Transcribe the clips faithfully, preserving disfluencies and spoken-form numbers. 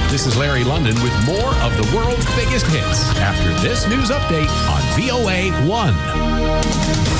This is Larry London with more of the world's biggest hits after this news update on V O A one.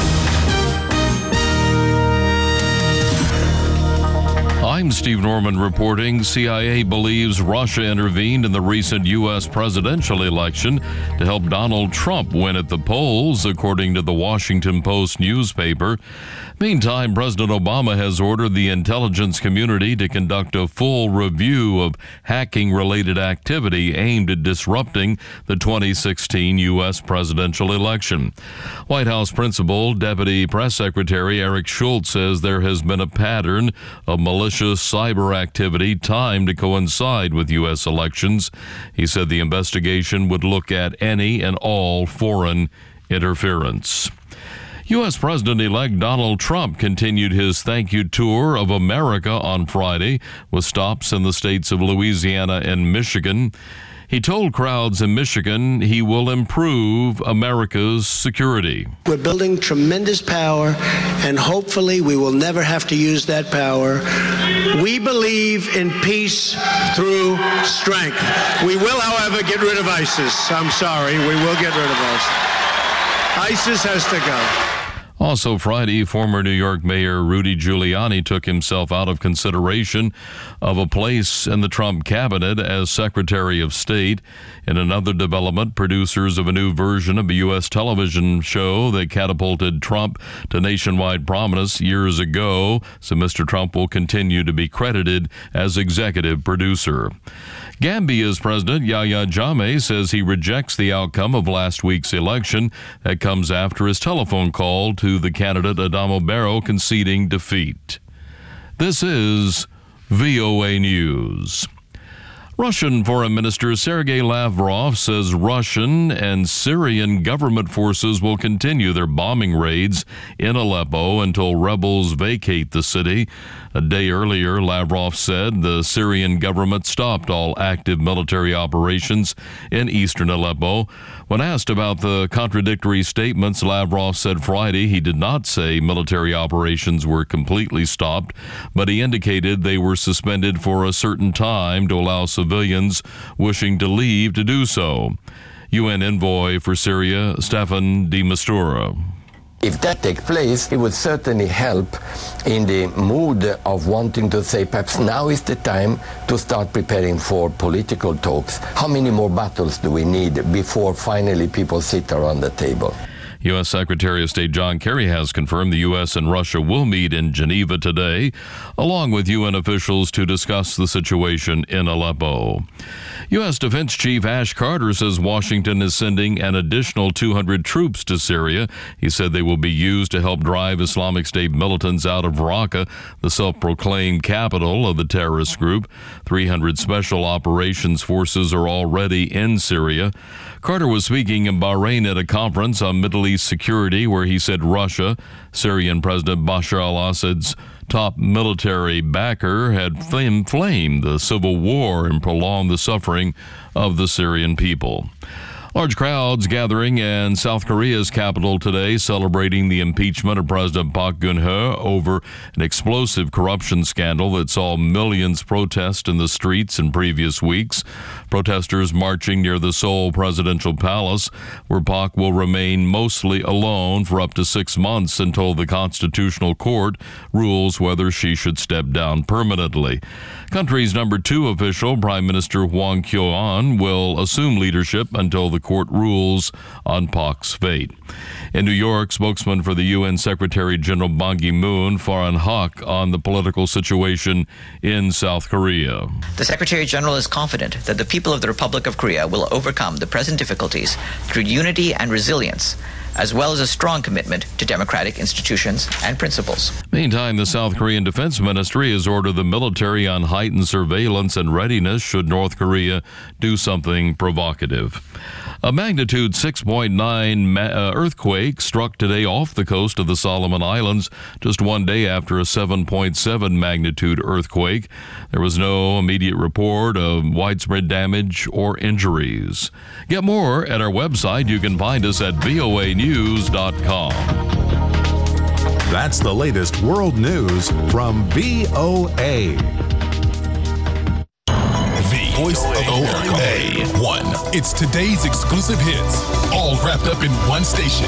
I'm Steve Norman reporting. C I A believes Russia intervened in the recent U S presidential election to help Donald Trump win at the polls, according to the Washington Post newspaper. Meantime, President Obama has ordered the intelligence community to conduct a full review of hacking-related activity aimed at disrupting the twenty sixteen U S presidential election. White House Principal Deputy Press Secretary Eric Schultz says there has been a pattern of malicious cyber activity timed to coincide with U S elections. He said the investigation would look at any and all foreign interference. U S President-elect Donald Trump continued his thank you tour of America on Friday with stops in the states of Louisiana and Michigan. He told crowds in Michigan he will improve America's security. We're building tremendous power, and hopefully we will never have to use that power. We believe in peace through strength. We will, however, get rid of ISIS. I'm sorry, we will get rid of ISIS. ISIS has to go. Also Friday, former New York Mayor Rudy Giuliani took himself out of consideration of a place in the Trump cabinet as Secretary of State. In another development, producers of a new version of a U S television show that catapulted Trump to nationwide prominence years ago, so Mister Trump will continue to be credited as executive producer. Gambia's President Yahya Jammeh says he rejects the outcome of last week's election. That comes after his telephone call to the candidate Adama Barrow conceding defeat. This is V O A News. Russian Foreign Minister Sergei Lavrov says Russian and Syrian government forces will continue their bombing raids in Aleppo until rebels vacate the city. A day earlier, Lavrov said the Syrian government stopped all active military operations in eastern Aleppo. When asked about the contradictory statements, Lavrov said Friday he did not say military operations were completely stopped, but he indicated they were suspended for a certain time to allow civilians wishing to leave to do so. U N envoy for Syria, Staffan de Mistura. If that takes place, it would certainly help in the mood of wanting to say perhaps now is the time to start preparing for political talks. How many more battles do we need before finally people sit around the table? U S Secretary of State John Kerry has confirmed the U S and Russia will meet in Geneva today, along with U N officials to discuss the situation in Aleppo. U S Defense Chief Ash Carter says Washington is sending an additional two hundred troops to Syria. He said they will be used to help drive Islamic State militants out of Raqqa, the self-proclaimed capital of the terrorist group. three hundred special operations forces are already in Syria. Carter was speaking in Bahrain at a conference on Middle East security where he said Russia, Syrian President Bashar al-Assad's top military backer, had inflamed the civil war and prolonged the suffering of the Syrian people. Large crowds gathering in South Korea's capital today celebrating the impeachment of President Park Geun-hye over an explosive corruption scandal that saw millions protest in the streets in previous weeks. Protesters marching near the Seoul presidential palace, where Park will remain mostly alone for up to six months until the Constitutional Court rules whether she should step down permanently. Country's number two official, Prime Minister Hwang Kyo-ahn, will assume leadership until the court rules on Park's fate. In New York, spokesman for the U N Secretary General Ban Ki-moon, Farhan Haq, on the political situation in South Korea. The Secretary General is confident that the people of the Republic of Korea will overcome the present difficulties through unity and resilience, as well as a strong commitment to democratic institutions and principles. Meantime, the South Korean Defense Ministry has ordered the military on heightened surveillance and readiness should North Korea do something provocative. A magnitude six point nine ma- uh, earthquake struck today off the coast of the Solomon Islands, just one day after a seven point seven magnitude earthquake. There was no immediate report of widespread damage or injuries. Get more at our website. You can find us at V O A news dot com. That's the latest world news from V O A. V voice of America. V O A one. It's today's exclusive hits, all wrapped up in one station.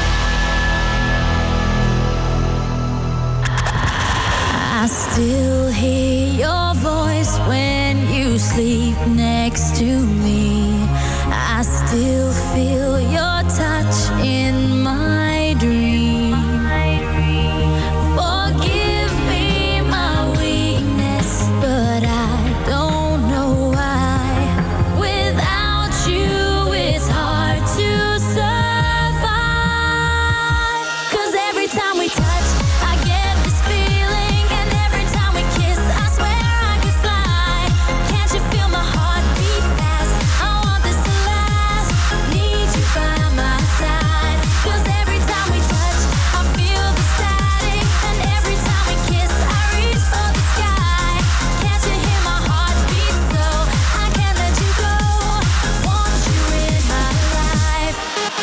I still hear your voice when you sleep next to me. I still feel your touch in my dream. Forgive me my weakness, but I don't know why. Without you, it's hard to survive. 'Cause every time we touch, I get this feeling, and every time we kiss, I swear I could fly. Can't you feel my heart beat fast? I want this to last. Need you by my side. 'Cause every time we touch, I feel the static, and every time we kiss, I reach for the sky. Can't you hear my heart beat so I can't let you go? Want you in my life.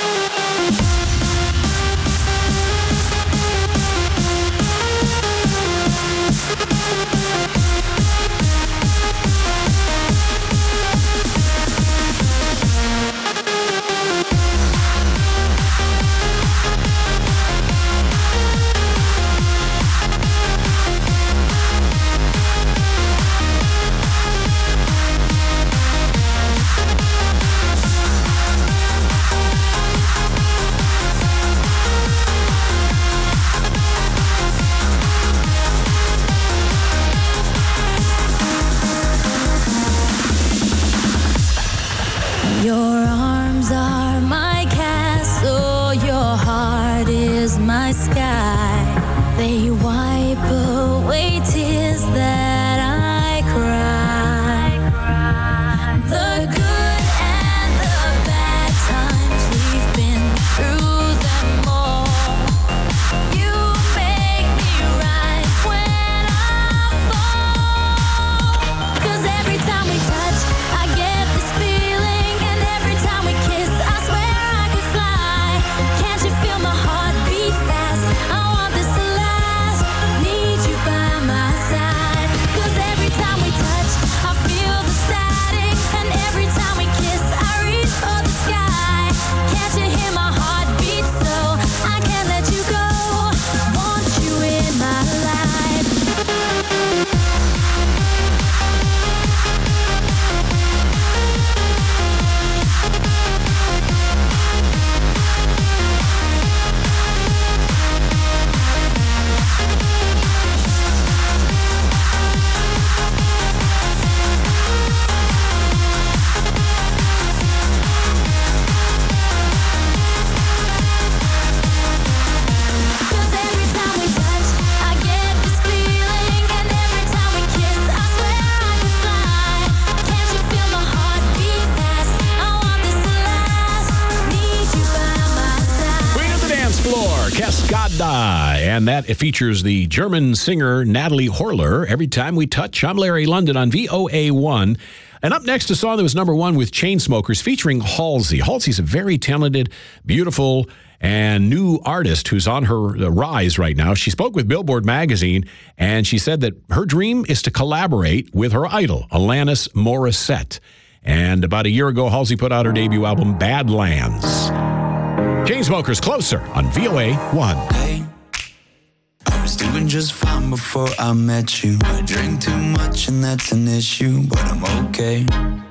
Your arms are my castle, your heart is my sky. They wipe away tears that I cry. The good and the bad times, we've been through them all. You make me rise when I fall. 'Cause every time we touch, I get this feeling, and every time we kiss, I swear I could fly. Can't you feel my heart beat fast? I want this to last. Need you by my side. 'Cause every time we touch, I feel the static, and every time we kiss, I reach for the sky. Can't you hear my heart beat so I can't let you go? Want you in my life. Cause every time we touch, I get this feeling, and every time we kiss, I swear I could fly. Can't you feel my heart beat fast? I want this to last. Need you by my side. Queen of the dance floor, Cascada. And that it features the German singer Natalie Horler. Every time we touch, I'm Larry London on V O A one. And up next, a song that was number one with Chainsmokers featuring Halsey. Halsey's a very talented, beautiful, and new artist who's on her uh, rise right now. She spoke with Billboard magazine, and she said that her dream is to collaborate with her idol, Alanis Morissette. And about a year ago, Halsey put out her debut album, Badlands. Chainsmokers, Closer on V O A one. Hey, I was doing just fine before I met you. I drink too much and that's an issue, but I'm okay.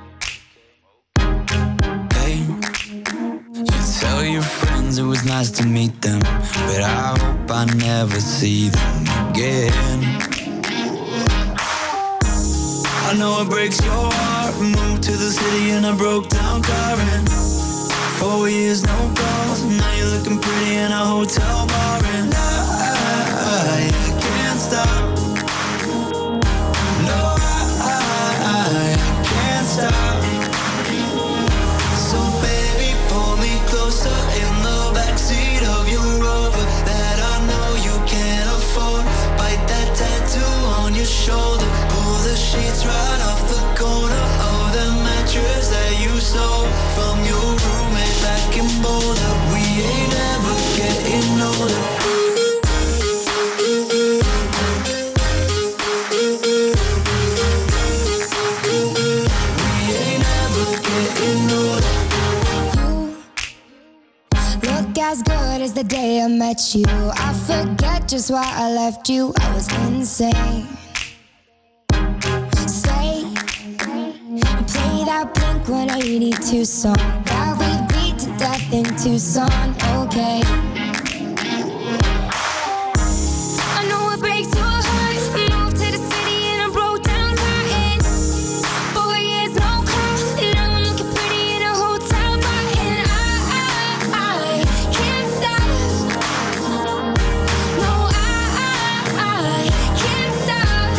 Hey, you tell your friends it was nice to meet them, but I hope I never see them again. I know it breaks your heart. Moved to the city and I broke down crying. Four years, no calls. Now you're looking pretty in a hotel bar, and I, I can't stop. No, I, I can't stop. So baby, pull me closer in the backseat of your Rover that I know you can't afford. Bite that tattoo on your shoulder. Pull the sheets right off the corner of the mattress that you stole from your roommate back in Boulder. We ain't ever getting older. bright as the day I met you. I forget just why I left you. I was insane. Stay and play that Blink one eighty-two song that we beat to death in Tucson. Okay. I know it breaks your heart. Moved to the city and I broke down crying. Four years no call. Now I'm looking pretty in a hotel bar, and I, I, I can't stop. No, I, I, I can't stop.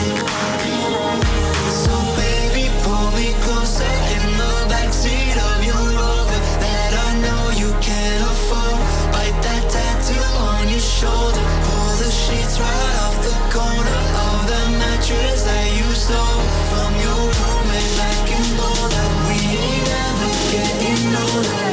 So baby, pull me closer in the backseat of your Rover that I know you can't afford. Bite that tattoo on your shoulder. Pull the sheets right off the corner of the mattress that you stole from your roommate back in Boulder. We ain't ever getting older.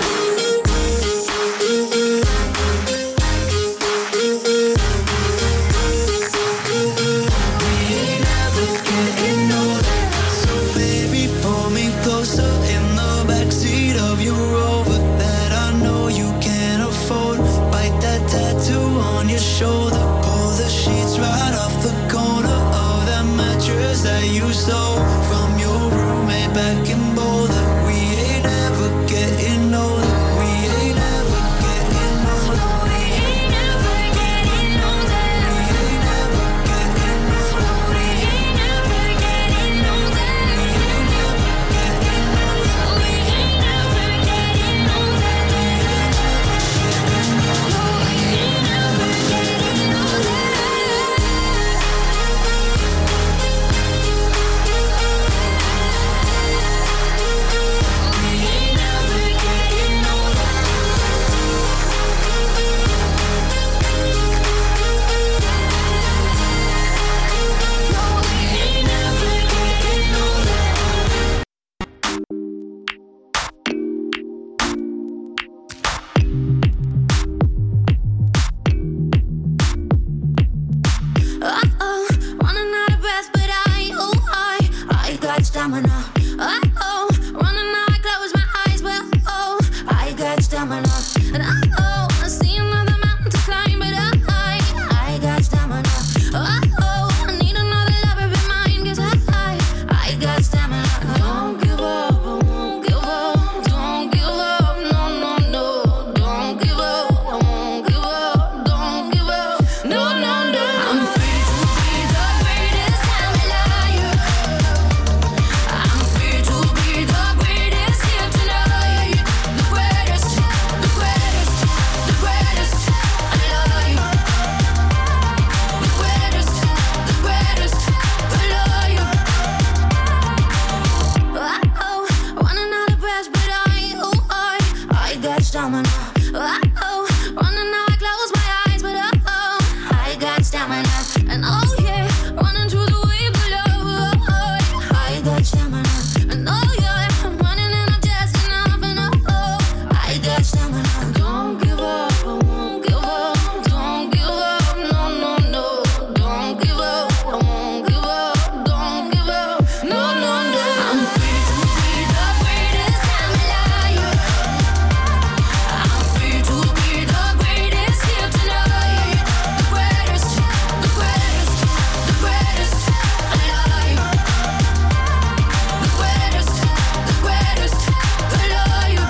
We ain't ever getting older. So baby, pull me closer in the backseat of your Rover that I know you can't afford. Bite that tattoo on your shoulder. Pull the sheets right off the corner of that mattress that you stole from your roommate back in Boulder. We ain't ever getting older. We ain't ever getting older. We ain't ever getting older. We ain't ever getting older. We ain't ever getting older. We ain't ever getting older. No, we ain't ever getting older. We ain't ever getting older. No, we ain't ever getting older. Uh-oh, running out of breath, but I, oh, I, I got stamina. Uh-oh, running out, I close my eyes, but oh, I got stamina. And uh-oh, I see another mountain to climb, but I, I got stamina. Uh-oh, I need another lover in mine, 'cause I, I got stamina. Don't give up, I won't give up. Don't give up, no, no, no. Don't give up, I won't give up. Don't give up, no, no, no. I'm free to be the greatest I'm alive. I'm free to be the greatest here tonight. The greatest, the greatest, the greatest alive. The greatest, the greatest alive. Uh-oh, running out of breath, but I, oh, I, I got stamina. Uh-oh, running out, I close my eyes, but uh-oh, I got stamina. And oh yeah, running through the wave below, oh, I got stamina. And oh yeah, I'm running and I'm just enough, and oh, I got stamina. Don't give up, I won't give up. Don't give up, no, no, no. Don't give up, I won't give up. Don't give up, no, no, no. I'm free to be the greatest I'm alive. I'm free to be the greatest here tonight. The greatest, the greatest, the greatest alive. The greatest, the greatest alive.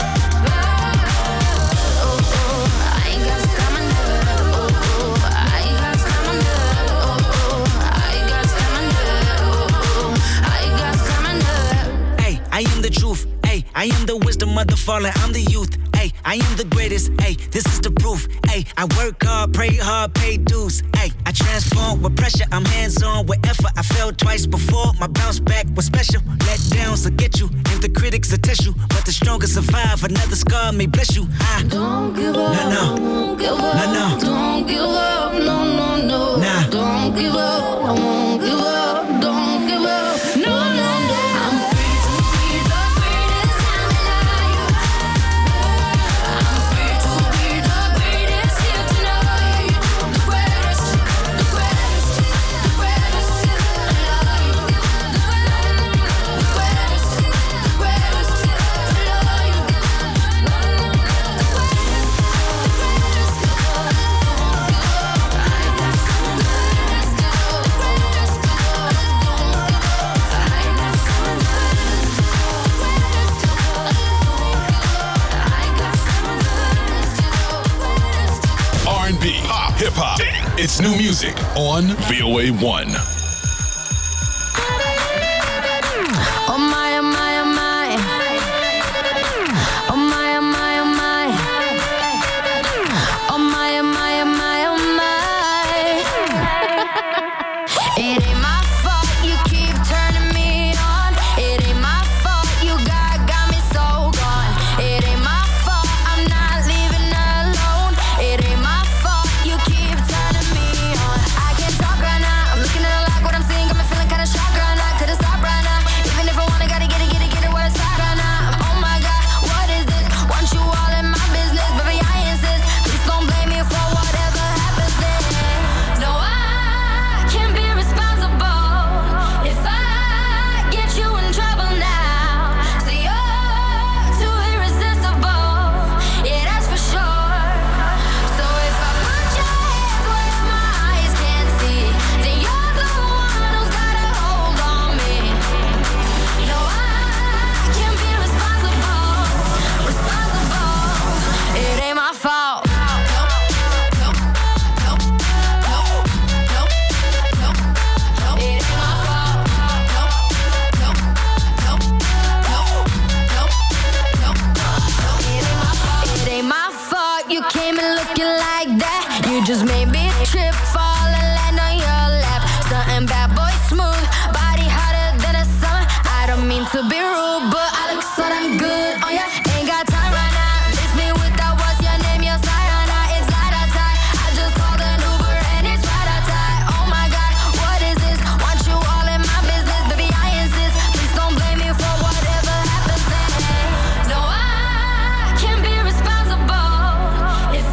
Oh, oh, I got stamina. Oh, oh, I got stamina. Oh, oh, I got stamina. Oh, oh, I got stamina. Hey, I am the truth. Hey, I am the wisdom of the fallen. I'm the youth. Hey, I am the greatest. Hey, this is the proof. Hey, I work hard, pray hard, pay dues. Hey, I transform with pressure. I'm hands on with effort. I fell twice before. My bounce back was special. Let downs will get you, and the critics will test you. But the strongest survive. Another scar may bless you. I Don't give up, No, no. I won't give up. No, no. Don't give up, no, no, no. Nah. Don't give up, I won't give up. Don't give up, no, no, no. I'm free to be the greatest I'm alive. I'm free to be the greatest here tonight. The greatest, the greatest, the greatest alive. The greatest, the greatest alive. The greatest, the greatest It's new music on V O A one. Oh my, oh my, oh my. Oh my, oh my, oh my. Oh my, oh my, oh my, oh my. It ain't my fault you keep turning me on. It ain't my fault you got, got me so gone. It ain't my fault I'm not leaving alone. It ain't my fault you keep turning me on. I can't talk right now. I'm looking at the light, what I'm seeing got me feeling kinda shocked right now. Could've stopped right now. Even if I wanna, gotta get it, get it, get it where it's at right now. I'm, oh my God, what is this? Want you all in my business, baby, I insist. Please don't blame me for whatever happens then. No, I can't be responsible if I get you in trouble now. So you're too irresistible, yeah, that's for sure. So if I put your hands where my eyes can't see, then you're the one who's got a hold on me. No, I can't be responsible, responsible. It ain't my fault. No, no, no, no, no, no, no, no. It ain't my fault. No, no, no, no, no, no, no. It ain't my fault. It ain't my fault you came in looking like that. You just made me trip, fall, and land on your lap. Something bad boy smooth, body hotter than a summer. I don't mean to be rude, but I look so damn good on ya. Ain't got time right now. Miss me with that, what's your name? Your sayana, it's light outside. I just called an Uber and it's right outside. Oh my God, what is this? Want you all in my business, baby, I insist. Please don't blame me for whatever happens then. No, I can't be responsible if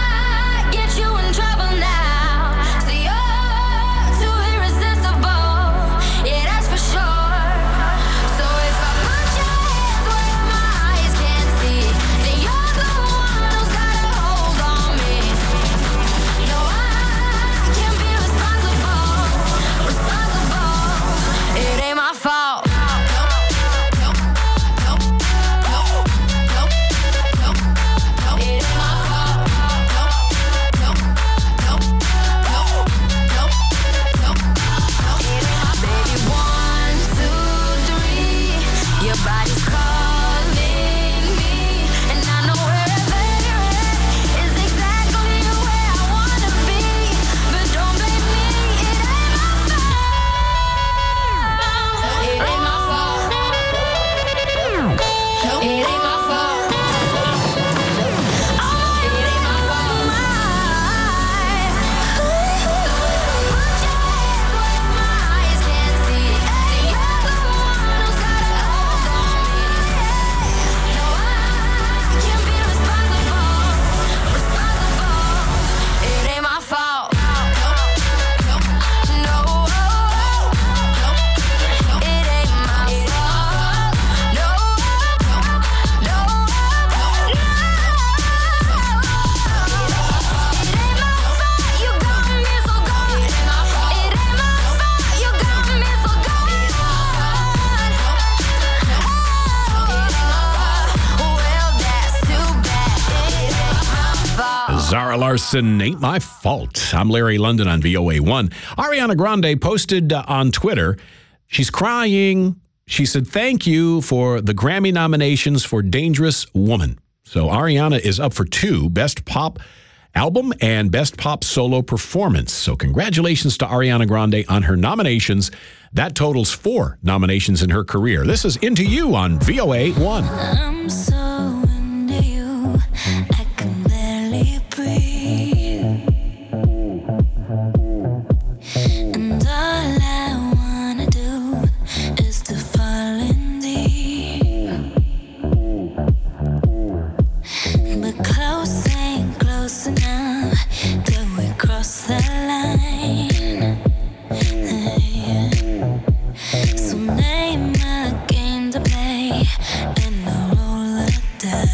I get you in trouble now. So you're too irresistible, yeah, that's for sure. So if I put your hands where my eyes can't see, then you're the one who's got a hold on me. No, I can't be responsible, responsible. It ain't my fault. No, no, no, no, no, no, no, no. It ain't my fault. No, no, no, no, no, no, no. It ain't my baby. One, two, three. Your body's calling me, and I know wherever you're at is exactly where I wanna be. But don't blame me, it ain't my fault. It ain't my fault. It ain't my fault. Oh, it ain't my fault. So if I put your hands where my eyes can't see, then you're the one who's got a hold on me. No, I can't be responsible, responsible. It ain't my fault. No, no, no, no. It ain't my fault. No, no, no, no. It ain't my fault you got me so gone. It ain't my fault you got me so gone. Oh, well, that's too bad. It ain't my fault. Zara Larson, Ain't My Fault. I'm Larry London on V O A one. Ariana Grande posted uh, on Twitter, she's crying. She said, thank you for the Grammy nominations for Dangerous Woman. So Ariana is up for two, Best Pop Album and Best Pop Solo Performance. So congratulations to Ariana Grande on her nominations. That totals four nominations in her career. This is Into You on V O A one. I'm so into you, I can barely breathe. And all I wanna do is to fall in deep. But close ain't close enough till we cross the line. So name a game to play and I'll roll the dice.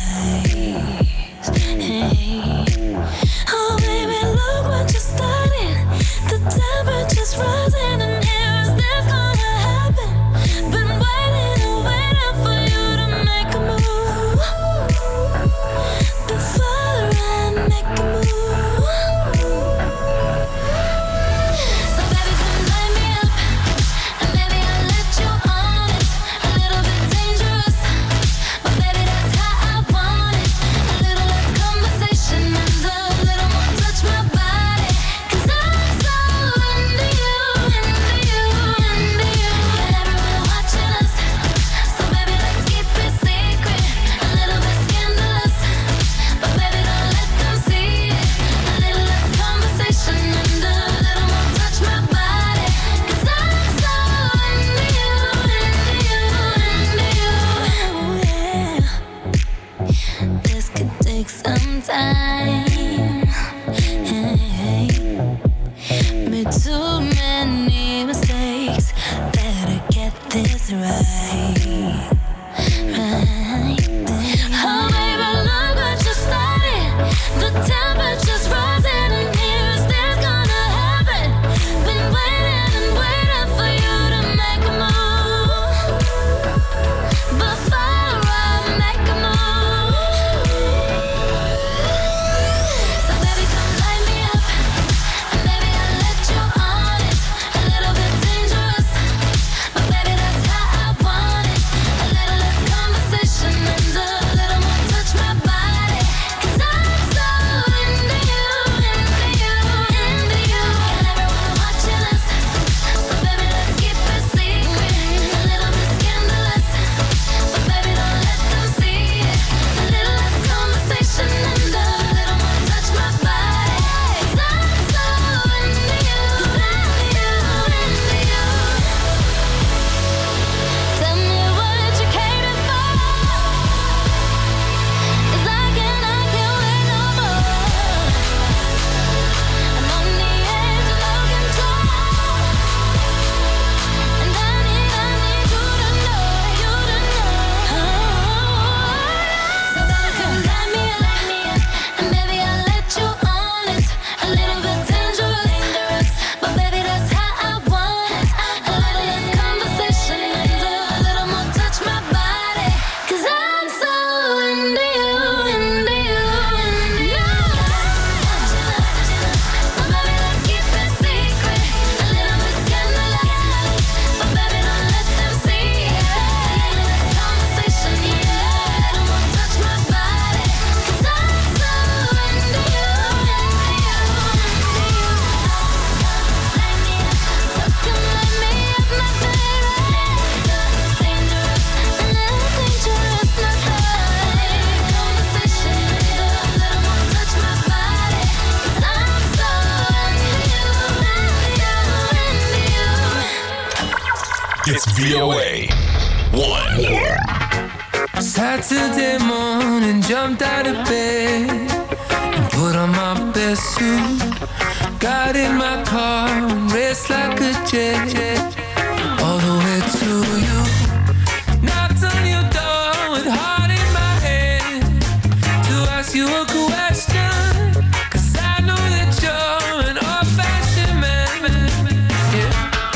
It's V O A one. Saturday morning, jumped out of bed and put on my best suit. Got in my car and raced like a jet all the way to you. Knocked on your door with heart in my head to ask you a question, 'cause I know that you're an old-fashioned man. Yeah.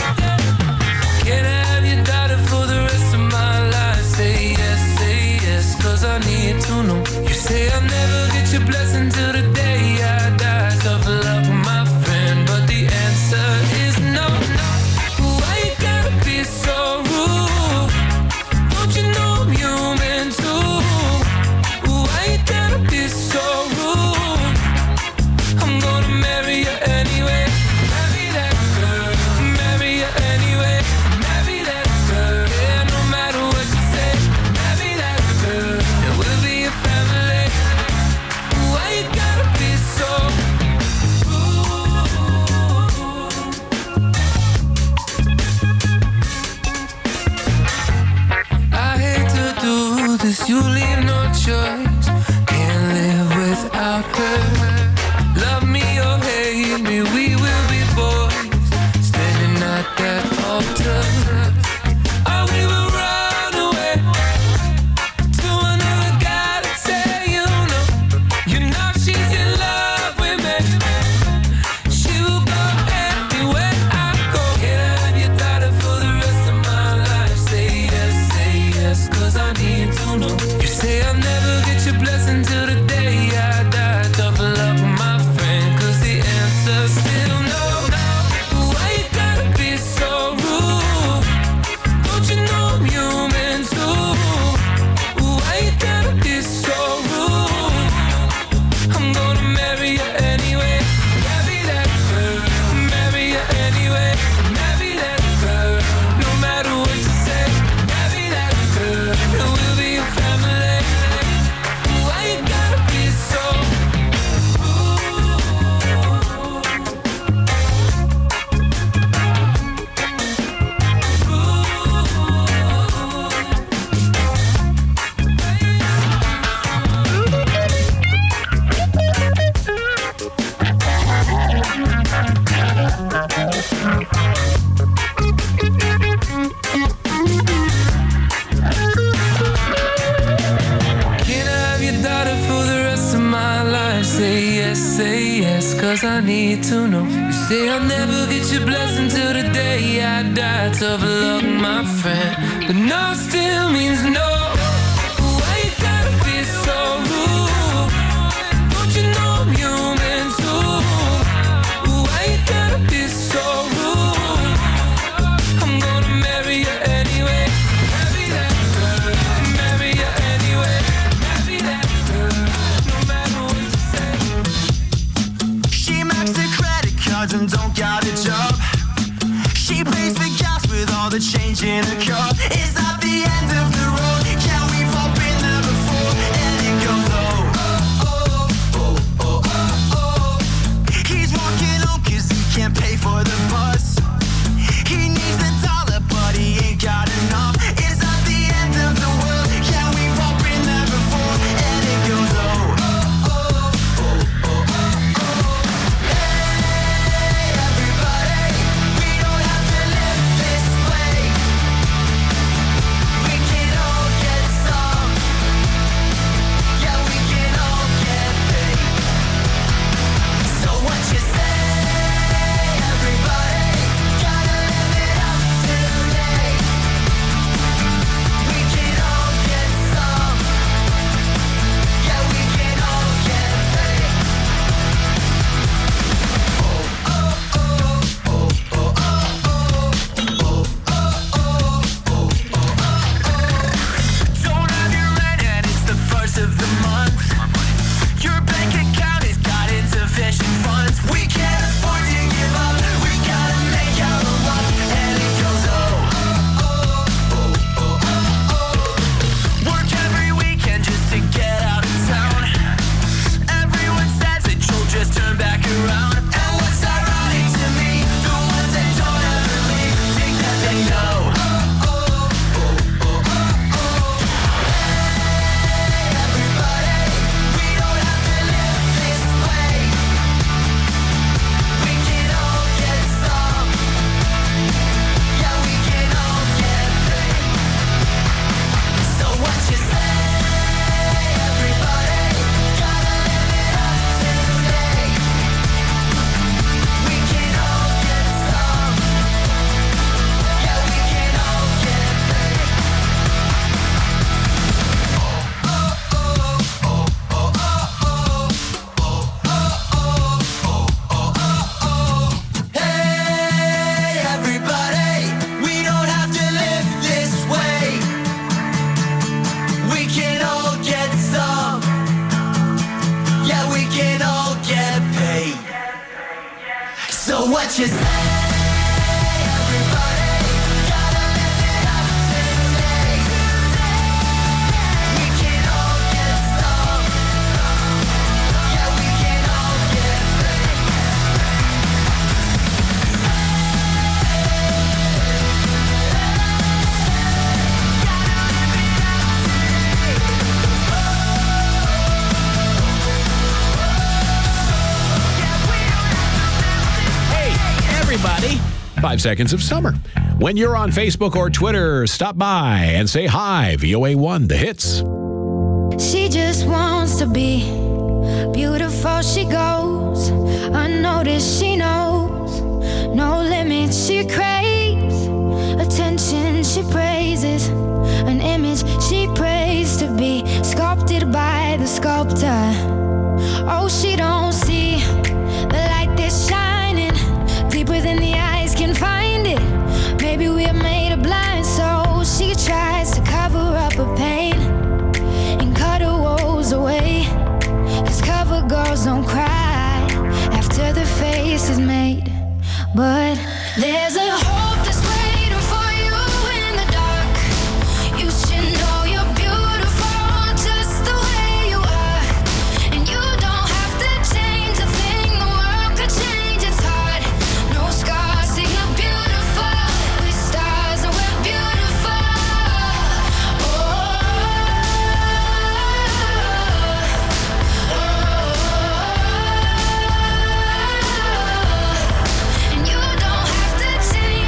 Can I have your daughter for the rest of my life? Say yes, say yes, 'cause I need to know. You say I'll never get your blessing till the day I die. Tough luck, my friend, but the answer is no, no. Why you gotta be so rude? Don't you know I'm human too? Why you gotta be so rude? I'm gonna marry you anyway. Marry that girl, marry you anyway. Marry that girl, yeah, no matter what you say. Marry that girl, and we'll be a family. Why you gotta be so I hate to do this, you leave no choice. Can't live without her. Love me or hate me, we will be boys, standing at that altar. Or we will run away to another guy to say you know. You know she's in love with me. She will go anywhere I go. Can I have your daughter for the rest of my life? Say yes, say yes, 'cause I need to know. You say I'll never get your blessing till the day I die. Tough luck, my friend, 'cause the answer's still no. Why you gotta be so rude? Don't you know I'm human too? Why you gotta be so rude? I'm gonna marry you anyway. Marry that girl, marry you anyway. Marry that girl, no matter what you say. Marry that girl, and we'll be a family. Why cause I need to know. You say I'll never get your blessing till the day I die. Tough luck, my friend, but no still means no. Why you gotta be so rude? Don't you know I'm human too? Why you gotta be so rude? I'm gonna marry you anyway. Marry that girl. Marry you anyway. Marry that girl. No matter what you say. She maxed her credit cards and don't got a job. She pays for gas with all the change in her car. Is that the end of the road? Yeah, we've all been there before. And it goes oh, oh, oh, oh, oh, oh. He's walking home cause he can't pay for the bus. He needs a dollar but he ain't got enough. Is that the end of the world? Yeah, we've all been there before. And it goes oh, oh, oh, oh, oh, oh, oh. Hey, everybody, we don't have to live this way. We can all get some. Yeah, we can all get paid. So what you say, everybody? Gotta live it up today. We can all get some. Yeah, we can all get paid. Oh, oh, oh, oh, oh, oh, oh, oh, oh, oh, oh, Don't have your rent and it's the first of the month. Your bank account has got insufficient funds. We can't afford to give up. We gotta make our own luck. And it goes oh, oh, oh, oh, oh, oh. Work every weekend just to get out of town. Everyone says that you'll just turn back around. And what's ironic to me, the ones that don't ever leave think that they know. Oh, oh, oh, oh, oh, oh. Hey, everybody, we don't have to live this way. We can all get some. Yeah, we can all get paid. So what you say, everybody? Gotta live it up today. We can all get some. Yeah, we can all get paid. Oh, oh, oh, oh, oh, oh, oh, oh, oh, oh, oh. Hey, everybody, we don't have to live this way. We can all get some. Yeah, we can all get paid. So what you say, everybody? Gotta live it up today. We can all get some. Yeah, we can all get paid. Hey, everybody. Five seconds of summer. When you're on Facebook or Twitter, stop by and say hi. V O A one, the hits. She just wants to be beautiful. She goes unnoticed. She knows no limits. She craves attention. She praises an image. She prays to be sculpted by the sculptor. Oh, she don't see the light that's shining deeper than the eyes can find it. Maybe we're made of blind souls. She tries to cover up her pain and cut her woes away. Cause cover girls don't cry after the face is made. But there's a hope that's waiting for you in the dark. You should know you're beautiful just the way you are. And you don't have to change a thing. The world could change its heart. No scars, see you're beautiful. With stars and we're beautiful. Oh, oh, oh. And you don't have to change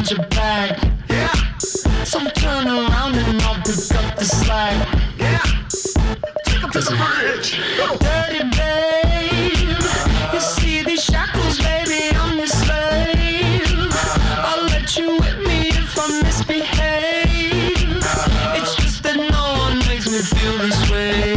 got your back. Yeah. So turn around and I'll pick up the slack. Yeah. Take up to the bridge. Dirty babe. You see these shackles, baby, I'm your slave. I'll let you whip me if I misbehave. It's just that no one makes me feel this way.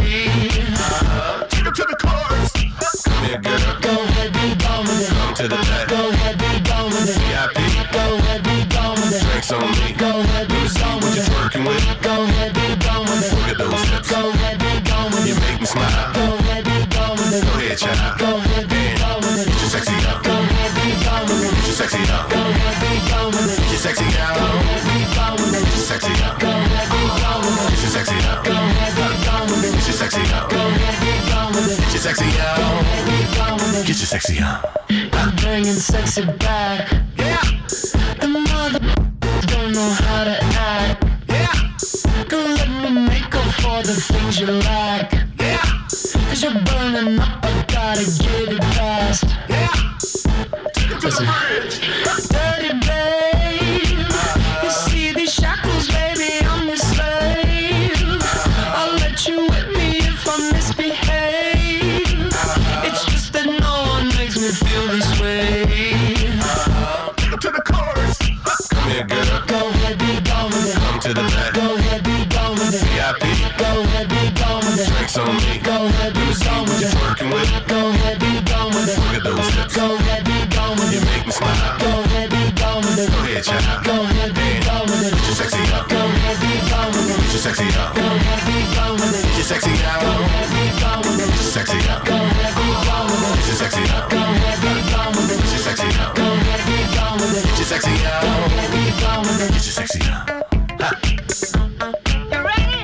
Take up to the cars. Come here, girl. Go ahead, be gone with it. Come to the back. Go ahead, be gone with it. V I P. Go ahead, be gone with it. Drinks on me. Go ahead, be gone with it. Working with. Go ahead, be gone with it. Look at those hips. Go ahead, be gone with it. You make me smile. Go ahead, be gone with it. Go ahead, child. Go ahead, be gone with it. Get your sexy out. Go ahead, be gone with it. Get your sexy out. Go ahead, be gone with it. Get your sexy out. Go ahead, be gone with it. Get your sexy out. Go ahead, be gone with it. Get your sexy out. Go ahead, be gone with it. Get your sexy out. Go ahead, be gone with it. Get your sexy out. Go ahead, be gone with it. Get your sexy out. I'm bringing sexy back. Yeah. The mother don't know how to act. Yeah. Go let me make up for the things you lack. Yeah. Cause you're burning up, I gotta get it fast. Yeah. Take it to the bridge. Dirty babe. You see these shackles, baby, I'm your slave. I'll let you whip me if I misbehave. It's just that no one makes me feel this way. Take up to the chorus. Come here, girl. Go ahead, be gone with it. Come to the back. Go ahead, be gone with it. V I P. Go ahead, be gone with it. Drinks on me. Go ahead, be gone with it. Working with. Go ahead, be gone with it. Look at those hips. Go ahead, be gone with it. You make me smile. Go ahead, be gone with it. Go ahead, child. Go ahead, be gone with it. Get your sexy out. Go ahead, be gone with it. Get your sexy out. Go ahead, be gone with it. Get your sexy out. Go ahead, be gone with it. Get your sexy out. Go ahead, be gone with it. Get your sexy out. Go ahead, be gone with it. Get your sexy out. Go ahead, be gone with it. Get your sexy out. Go ahead, be gone with it. Get your sexy out. Ha. You ready?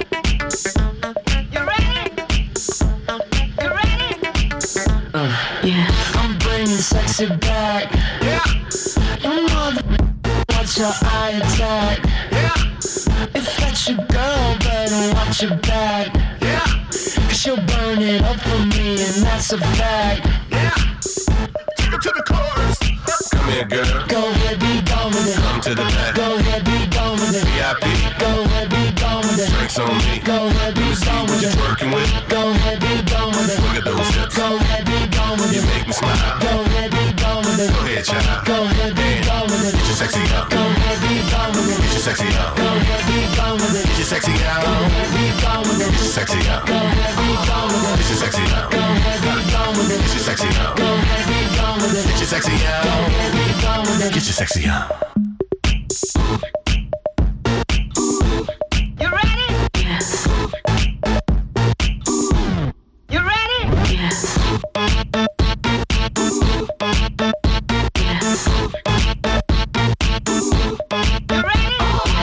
You ready? You ready? Uh, yeah. I'm bringing sexy back. Yeah. You mother, watch your eye attack. Yeah. If that's your girl, better watch your back. Yeah. Cause she'll burn it up for me, and that's a fact. Yeah. Take her to the chorus. Come here, girl. Go ahead, be gone with it. Come to the back. Go ahead, be gone with it. V I P. Go ahead, be gone with it. Drinks on me. Go ahead, be gone with it. Working with. Go ahead, be gone with it. Look at those hips. Go ahead, be gone with it. You make me smile. Go ahead, be gone with it. Go ahead, child. Go ahead, be gone with it. Get your sexy out. Go ahead, be gone with it. Get your sexy out. Go ahead, be gone with it. Get your sexy out. Go ahead, be gone with it. Get your sexy out. Go ahead, be gone with it. Get your sexy out. Go ahead, be gone with it. Get your sexy out. Go ahead, be gone with it. Get your sexy out. Go ahead, be gone with it. Get your sexy out. You ready? Yes. You ready? Yes. Yes. You ready?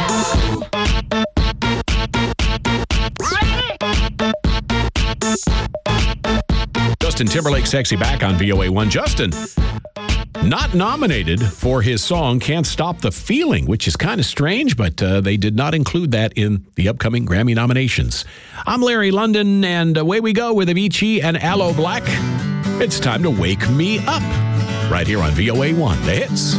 Ready? Justin Timberlake, Sexy Back on V O A one. Justin, not nominated for his song Can't Stop the Feeling, which is kind of strange, but uh, they did not include that in the upcoming Grammy nominations. I'm Larry London, and away we go with Avicii and Aloe Black. It's time to wake me up, right here on V O A one, The Hits.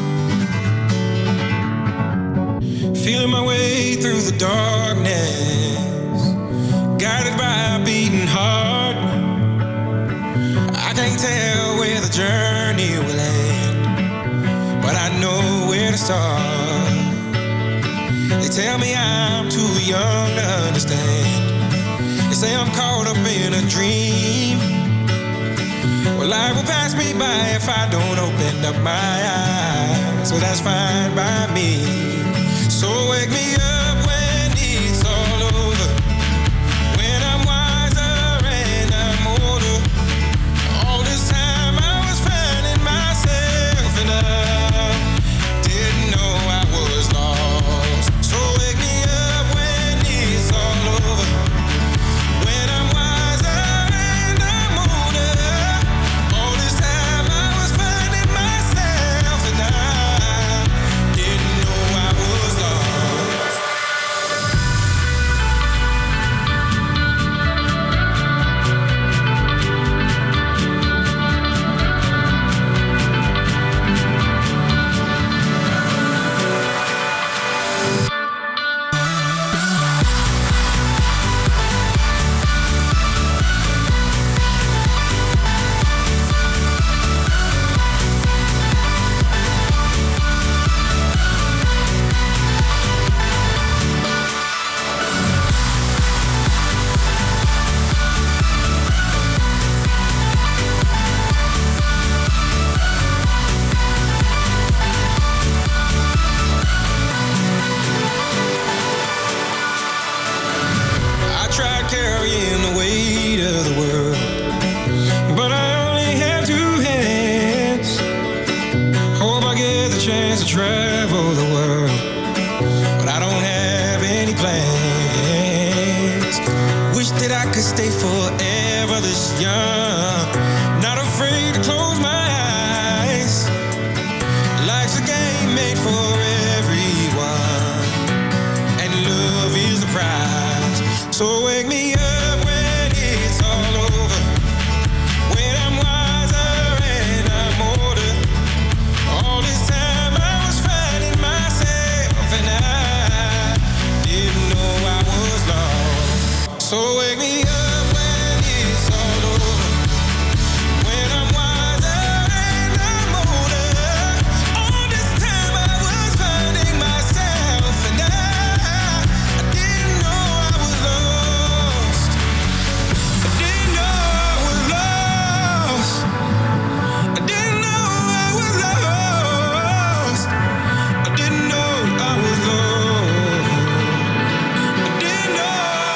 Feeling my way through the darkness, guided by a beating heart. I can't tell where the journey will end, but I know where to start. They tell me I'm too young to understand. They say I'm caught up in a dream. Well, life will pass me by if I don't open up my eyes. So that's fine by me. So wake me up when it's all over, when I'm wiser and I'm older. All this time I was finding myself and I didn't know I was lost. So wake me up when it's all over, when I'm wiser and I'm older. All this time I was finding myself and I didn't know I chance to travel the world, but I don't have any plans. Wish that I could stay forever this young, not afraid to close my eyes. Life's a game made for everyone, and love is the prize. So wake me up when it's all over, when I'm wiser and I'm older. All this time I was finding myself, and I didn't know I was lost. So wake me up when it's all over, when I'm wiser and I'm older. All this time I was finding myself, and I, I didn't know I was lost. I didn't know I was lost. I didn't know I was lost. I didn't know I was lost. I didn't know.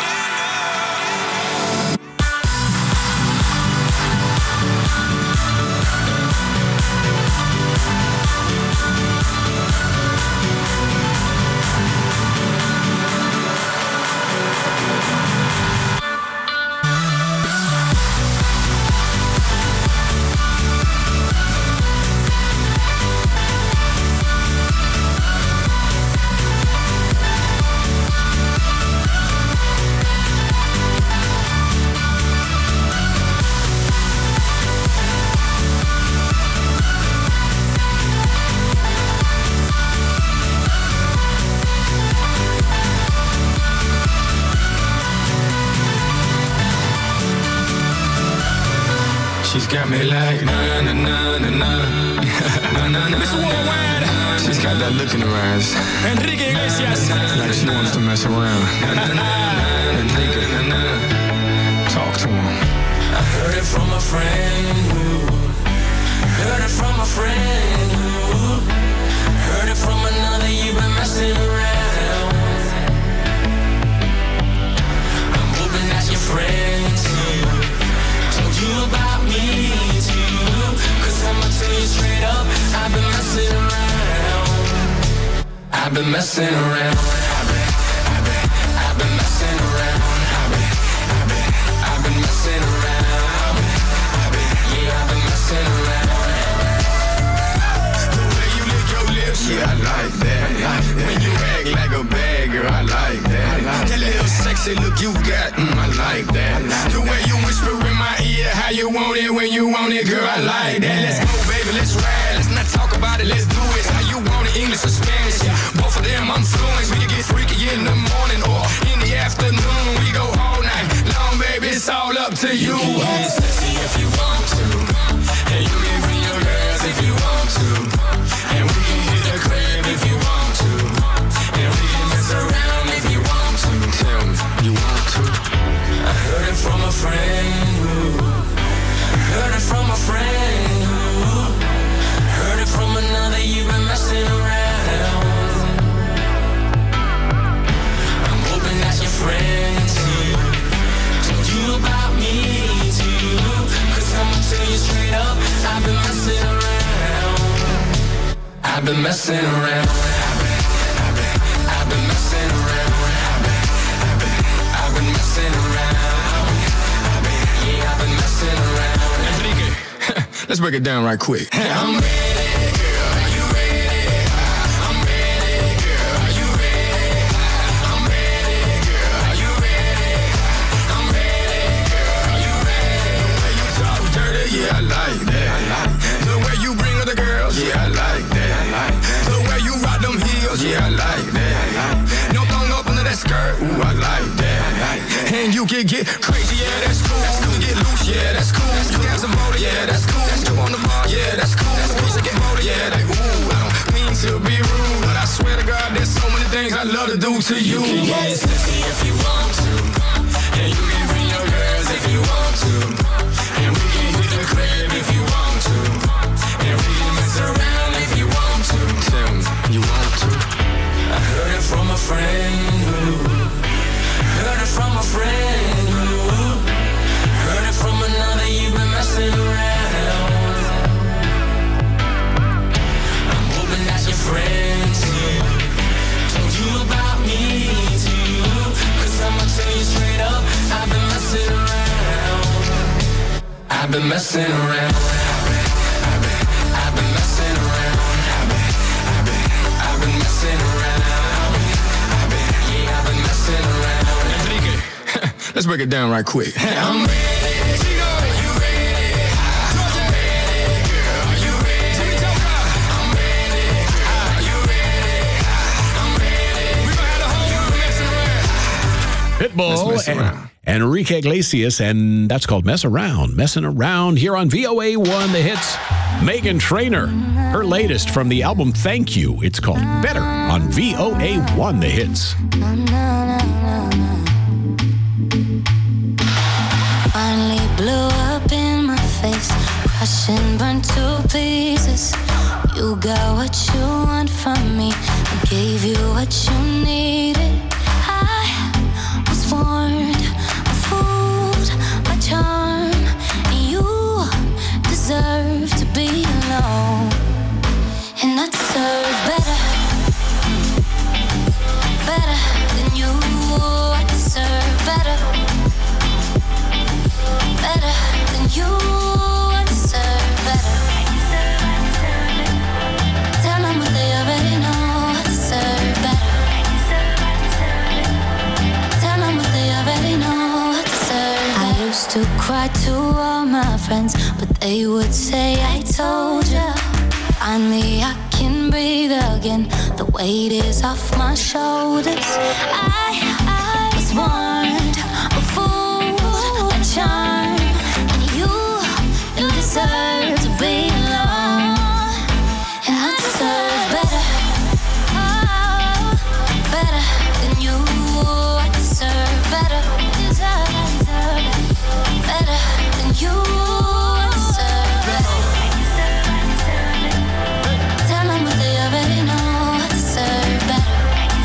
She's got me like na na na na na na na na. Miss Worldwide. She's got that look in her eyes. Enrique Iglesias. Like she wants to mess around. Enrique, talk to him. I heard it from a friend who heard it from a friend who heard it from another. You've been messing around. I'm hoping that's your friend too. Told you about me too. Cause I'ma tell you straight up, I've been messing around. I've been messing around. I've been, I've been, I've been messing around. I've been, I've been, I've been messing around. I've been, I've been, yeah, I've been messing around. The way you lick your lips, yeah, I like that. When you act like a bad girl, I like that. That little sexy look you got, mm, I like that. The way you whisper in my ear, how you want it when you want it, girl, I like that. Let's go, baby, let's ride. Let's not talk about it, let's do it. How you want it, English or Spanish? Both of them I'm fluent. We can get freaky in the morning or in the afternoon. We go all night long, baby, it's all up to you. You can get sexy if you want to, and you can bring your girls if you want to, and we can hit the crib if you want to, and we can mess around if you want to. Tell me, you want to? I heard it from a friend who heard it from a friend who heard it from another. You've been messing around. I'm hoping that's your friend too. Told you about me too. Cause I'ma tell you straight up, I've been messing around. I've been messing around. I've been, I've been, I've been messing around. I've been, I've been, I've been messing around. I've been, I've been, yeah, I've been messing around. Enrique, let's break it down right quick. I'm ready, girl. Are you ready? I'm ready, girl. Are you ready? I'm ready, girl. Are you ready? I'm ready, girl. Are you ready? The way you talk dirty, yeah, I like that. I like that. The way you bring other girls, yeah, I like that. I like that. The way you rock them heels, yeah, I like that. I like that. No thong up under that skirt, ooh, I like that. I like that. And you can get crazy, yeah, that's cool. That's cool. Get loose, yeah, that's cool. You got some motor, yeah, that's cool. You on the bar, yeah, that's cool. That's piece of get motor, yeah, like ooh. I don't mean to be rude, but I swear to God, there's so many things I love to do to you. You can get sexy if you want to, and you can bring your girls if you want to, and we can hit the crib if you want to, and we can mess around if you want to. Tell me, you want to? I heard it from a friend who heard it from a friend who heard it from another. You've been messing around. I'm hoping that's I've been messing around. I've been, I've been, I've been messing around. I've been, I've been, I've been messing around. I've been, I've been, yeah, I've been messing around. Enrique, let's break it down right quick. I'm ready. Chico, are you ready? I'm ready, girl. Are you ready? I'm ready. Are you ready? I'm ready. We gonna have the whole world messing around. Pitbull mess and around. Enrique Iglesias, and that's called Mess Around. Messing Around here on V O A one, the hits. Meghan Trainor, her latest from the album Thank You. It's called Better on V O A one, the hits. Finally blew up in my face, crushed and burned to pieces. You got what you want from me, I gave you what you needed. I was warned, fooled by charm, and you deserve to be alone. And I deserve better, better than you. I deserve better, better than you. I deserve better. Tell them what they already know. I deserve better. Tell them what they already know. I deserve better. I used to cry to all my friends, but they would say I told ya. Finally I can breathe again. The weight is off my shoulders. I, I was warned, a fool, a charm, and you, you deserve to be alone. And I deserve better, oh, better than you. I deserve better, deserve, deserve better than you. I deserve better. Tell them what they already know. I deserve better.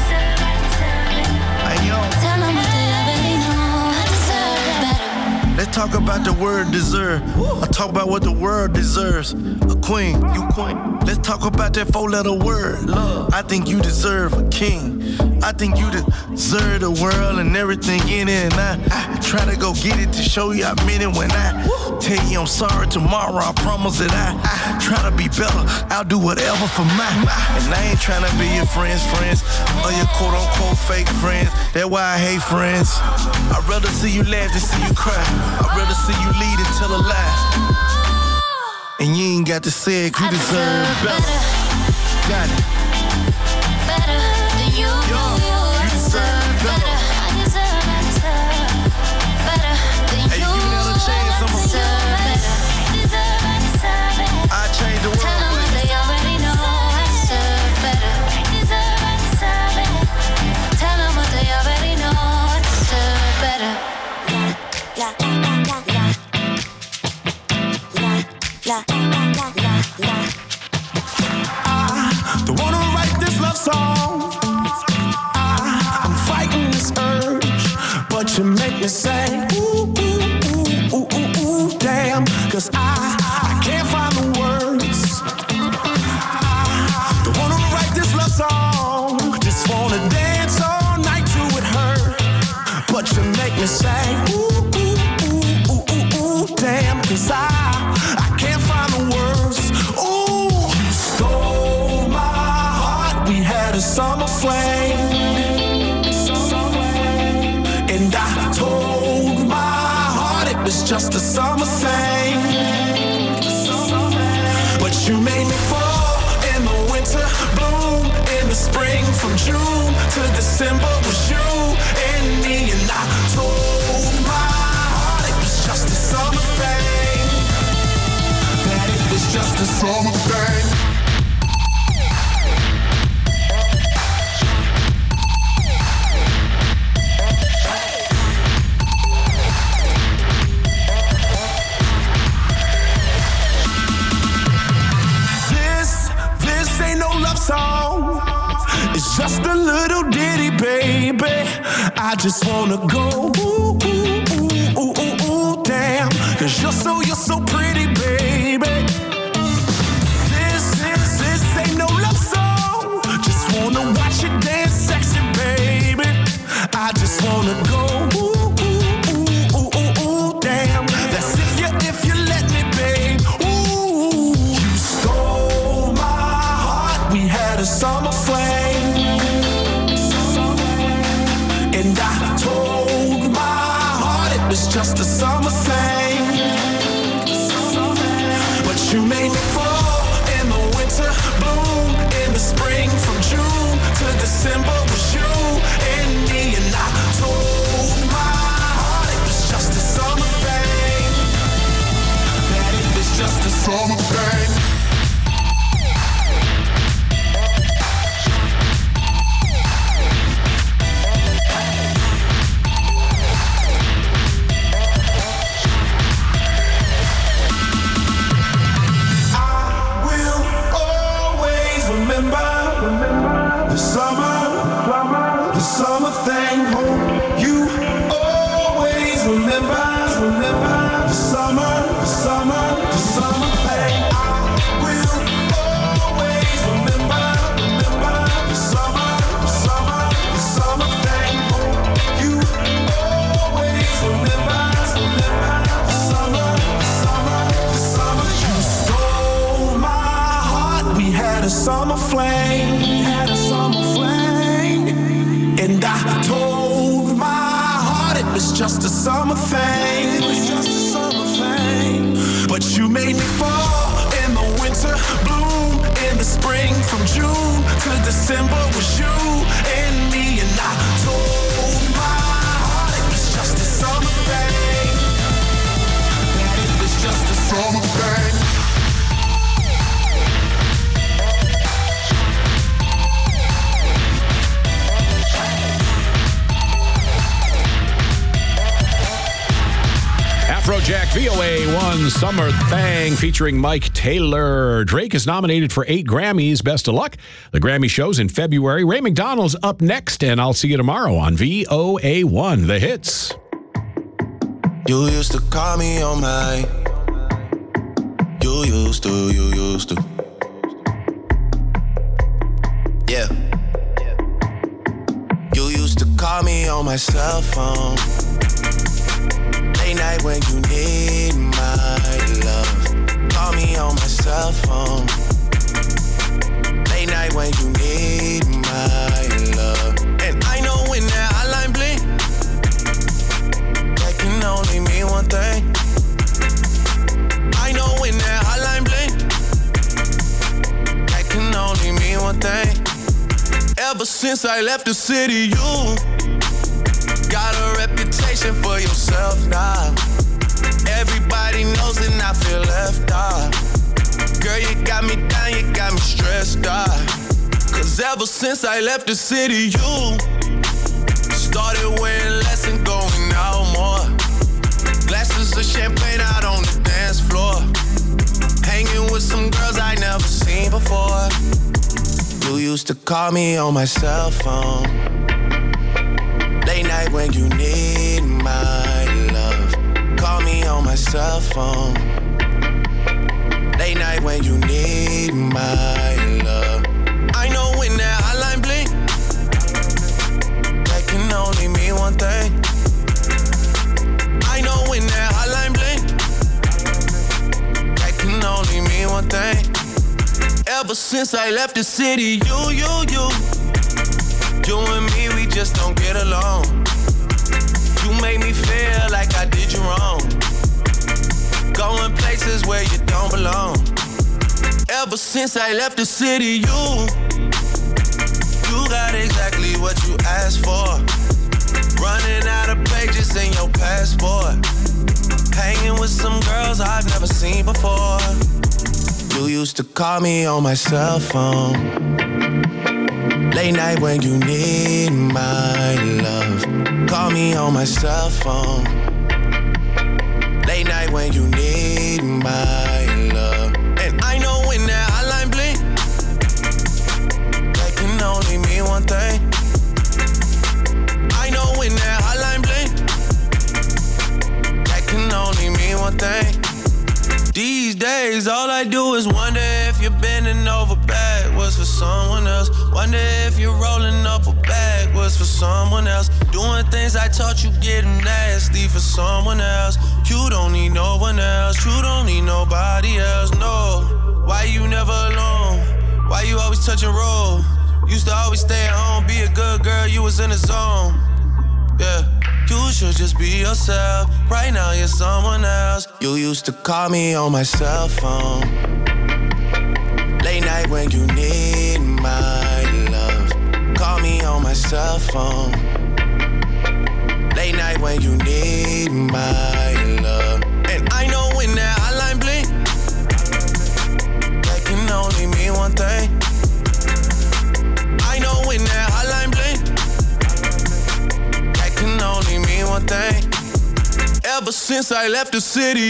Tell them what they already know. I deserve better. Let's talk about the word deserve. I talk about what the world deserves. A queen, you queen. Let's talk about that four-letter word. Love. I think you deserve a king. I think you deserve the world and everything in it. And I, I try to go get it to show you I meant it when I tell you I'm sorry tomorrow. I promise that I, I try to be better. I'll do whatever for my. And I ain't trying to be your friends, friends, or your quote-unquote fake friends. That's why I hate friends. I'd rather see you laugh than see you cry. I'd rather see you lead and tell a lie. And you ain't got to say it, you deserve better. Got it. Better than you. Yo, you deserve better. I deserve, I deserve better than Hey, you. you give me another chance, I'ma- I deserve better. Deserve, I deserve it. I change the world. Tell them what they already know. I deserve better. Deserve, I deserve it. Tell them what they already know. I deserve better. La, la, la, la, la. La, la, la, la, la. I don't wanna write this love song. I, I'm fighting this urge, but you make me say, ooh, ooh, ooh, ooh, ooh, ooh, damn. Cause I, I can't find the words. I don't wanna write this love song. Just wanna dance all night to it hurt. But you make me say, ooh, ooh, ooh, ooh, ooh, ooh, damn. Cause I, I can't find the words. Ooh, you stole my heart. We had a summer flame. And I told my heart it was just a summer thing. But you made me fall in the winter, bloom in the spring. From June to December was you and me. And I told my heart it was just a summer thing. That it was just a summer thing. This, this ain't no love song. It's just a little ditty, baby. I just wanna go ooh, ooh, ooh, ooh, ooh, ooh, damn. Cause you're so, you're so pretty, baby. This, this, this ain't no love song. Just wanna watch you dance sexy, baby. I just wanna go ooh, ooh, ooh, ooh, ooh, ooh, damn. That's if you, if you let had a summer flame, and I told my heart it was just a summer thing. But you made me fall in the winter, bloom in the spring, from June to December was you and me, and I told my heart it was just a summer thing, that it was just a summer thing. The summer, the summer thing. Hope you always remember, remember the summer, the summer, the summer thing. I will always remember, remember the summer, the summer, the summer thing. Hope you always remember, remember the summer, the summer, the summer. You stole my heart. We had a summer flame. We had a summer flame, and I told my heart it was just a summer thing. It was just a summer thing. But you made me fall in the winter, bloom in the spring, from June to December was you and me, and I told my heart it was just a summer thing, that it was just a summer thing. Afrojack, V O A one Summer Thing featuring Mike Taylor. Drake is nominated for eight Grammys. Best of luck. The Grammy show's in February. Ray McDonald's up next, and I'll see you tomorrow on V O A one, The Hits. You used to call me on my. You used to, you used to. Yeah. You used to call me on my cell phone. Late night when you need my love. Call me on my cell phone. Late night when you need my love. And I know when that hotline blink, that can only mean one thing. I know when that hotline blink, that can only mean one thing. Ever since I left the city, you got a reputation for yourself now. Everybody knows and I feel left out. Girl, you got me down, you got me stressed out. Cause ever since I left the city, you started wearing less and going out more. Glasses of champagne out on the dance floor. Hanging with some girls I never seen before. You used to call me on my cell phone. Late night when you need my love. Call me on my cell phone. Late night when you need my love. I know when that hotline blink, that can only mean one thing. I know when that hotline blink, that can only mean one thing. Ever since I left the city, you, you, you You and me, we just don't get along. You make me feel like I did you wrong. Going places where you don't belong. Ever since I left the city, you You got exactly what you asked for. Running out of pages in your passport. Hanging with some girls I've never seen before. You used to call me on my cell phone. Late night when you need my love. Call me on my cell phone. Late night when you need my love. And I know when that hotline blink, that can only mean one thing. I know when that hotline blink, that can only mean one thing. These days, all I do is wonder if you're bending over backwards for someone else. Wonder if you're rolling up a backwards for someone else. Doing things I taught you, getting nasty for someone else. You don't need no one else. You don't need nobody else, no. Why you never alone? Why you always touch and roll. Used to always stay at home, be a good girl, you was in the zone. Yeah, you should just be yourself. Right now you're someone else. You used to call me on my cell phone. Late night when you need my love. Call me on my cell phone. Late night when you need my love. And I know when that hotline blink, that can only mean one thing. I know when that hotline blink, that can only mean one thing. Ever since I left the city,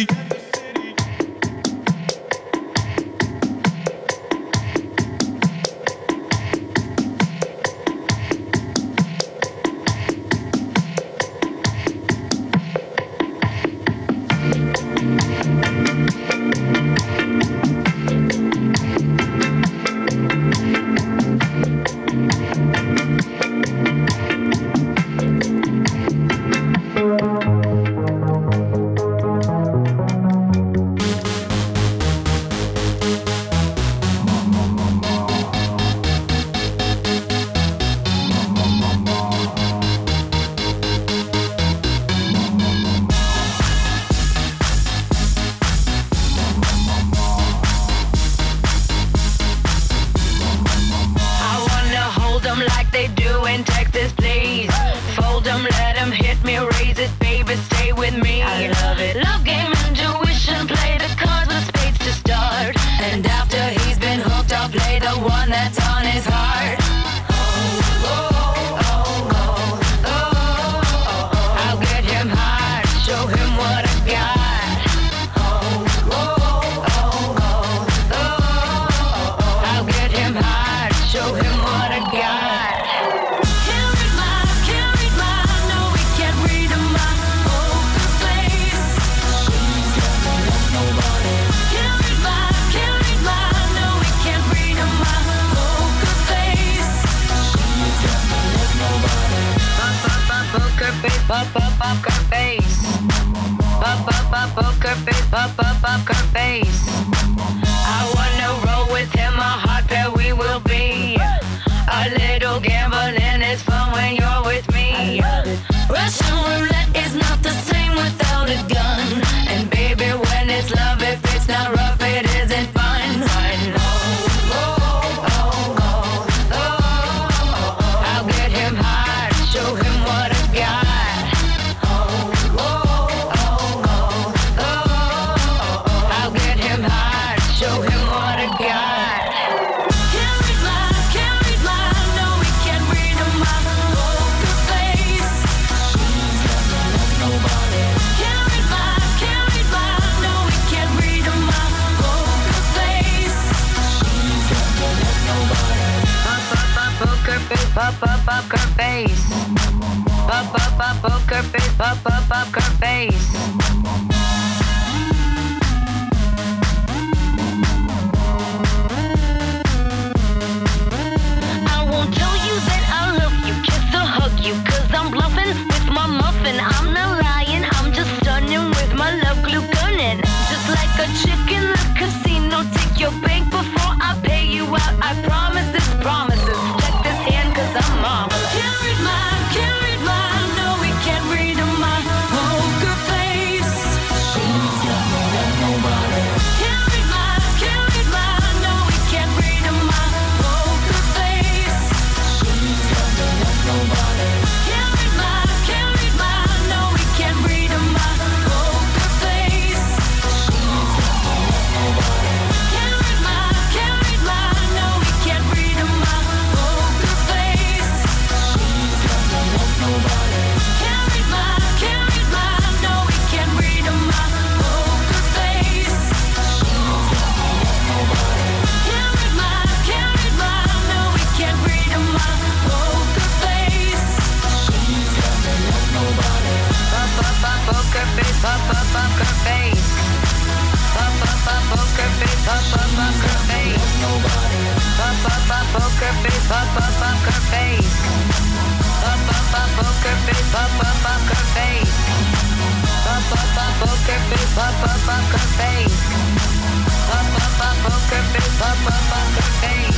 Poker face, pop up, poker face, pop up, poker face.